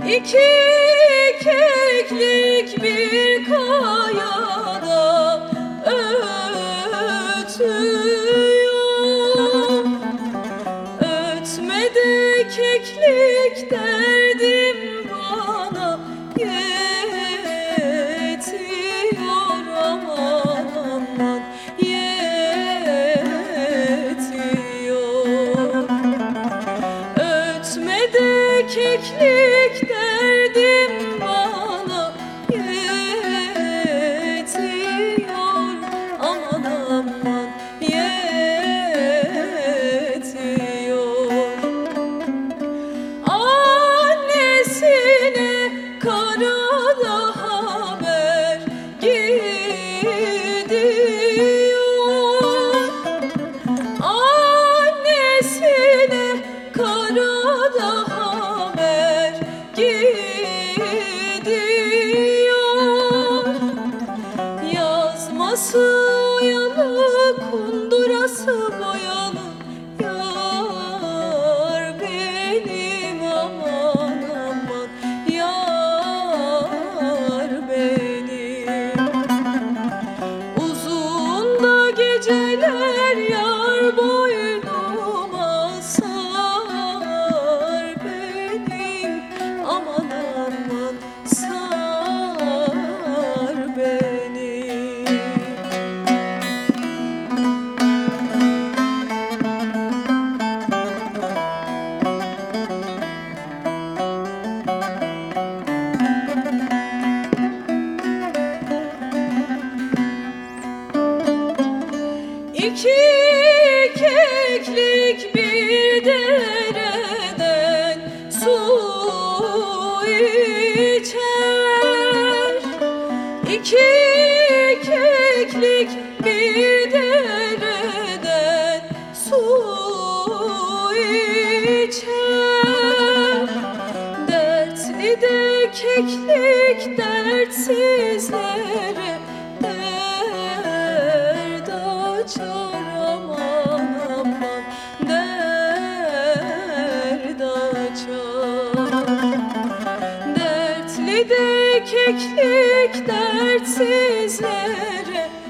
İki keklik bir kayada ötüyor. Ötme de keklik derdim bana yetiyor, aman aman yetiyor. Ötme de keklik derdim bana yetiyor, aman aman yetiyor. Annesine karada haber gidiyor. Annesine karada haber gidiyor. Yazması yanık, kundurası boyalı yar benim, aman aman yar benim. Uzun da geceler yar boynuma sar benim, aman aman sar benim. İki keklik bir dereden su içer. İki keklik bir dereden su içer. Dertli de keklik dertsizlere dert açar, aman aman dert açar. Dertli de keklik dertsizlere